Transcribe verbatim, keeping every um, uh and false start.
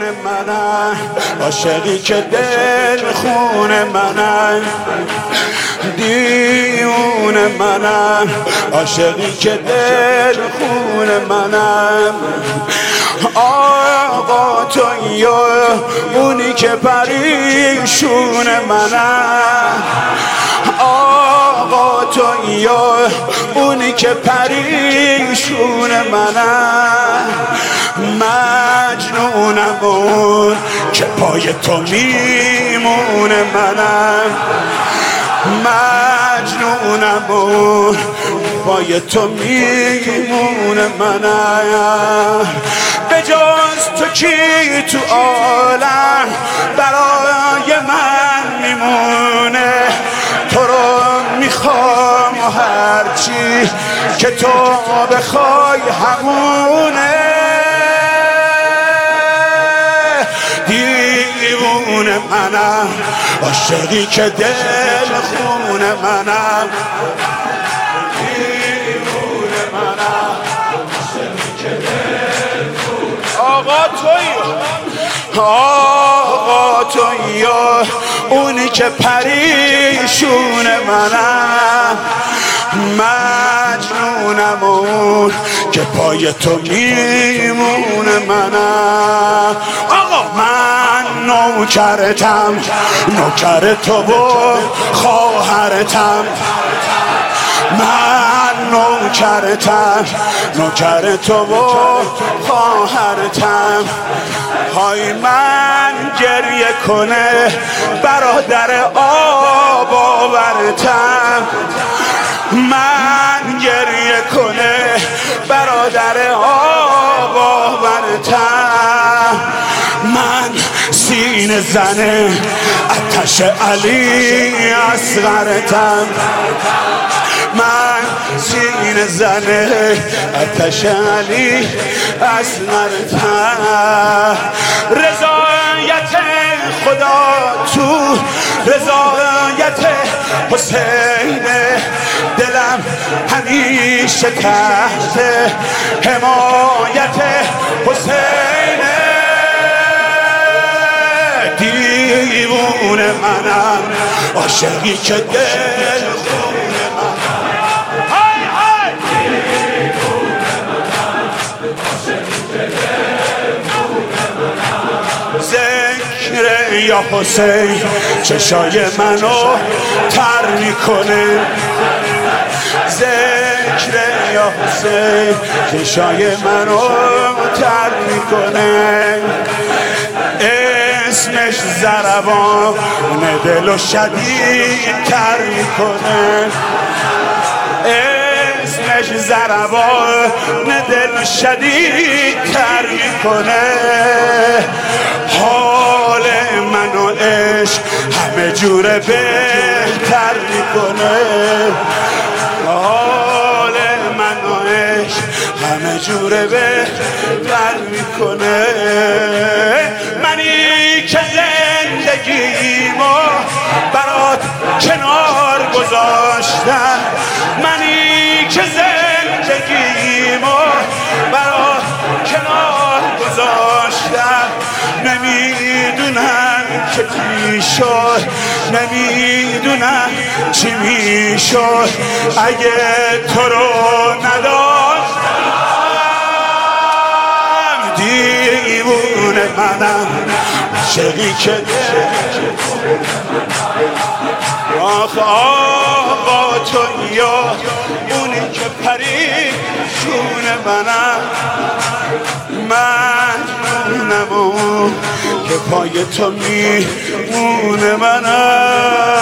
منم، عاشقی که دل خون منم، دیوونه منم، عاشقی که دل خون منم. آقا تو یا اونی که پریشون منم، آقا تو یا اونی که پریشون منم. مجنونم اون که پای تو میمونه منم، مجنونم اون پای تو میمونه منم. به جز تو کی تو عالم برای من میمونه؟ تو رو میخوام و هرچی که تو بخوای همونه. دیوونه منم، عاشقی که دل خون منم، دیوونه منم، عاشقی که دل خون. آقا توی آقا توی یا اونی که پریشون منم، مجنونم اون که پای تو میمونه منم. آقا من نوکرتم، نوکر تو و خواهرتم، من نوکرتم، نوکر تو و خواهرتم. های من گریه کنه برادر آب آورتم، من گریه کنه برادر آب آورتم. من سینه زنه آتش علی اصغرتم، من سینه زنه آتش علی اصغرتم. رضایت خدا تو رضایت حسین، دلم همیشه تحت حمایت حسین. دیوونه منم، عاشقی که دل خون منم، های های. دیوونه منم، عاشقی که دل خون منم. ذکر یا حسین چشای منو تر میکنه، ذکر یا حسین چشای منو تر میکنه. اسمش ضربان دل و شدید تر میکنه، اسمش ضربان دل شدید تر میکنه. حال من و عشق همه جوره بهتر میکنه، حال من و عشق همه جوره بهتر میکنه. منی که زندگیمو برات کنار گذاشتم، منی که زندگیمو برات کنار گذاشتم. نمیدونم که چی شد، نمیدونم چی میشد اگه تو رو نداشتم. دیوونه منم، عاشقی که آخ آقا تو یا اونی که پریشون منم، مجنونم اون که پای تو میمونه منم.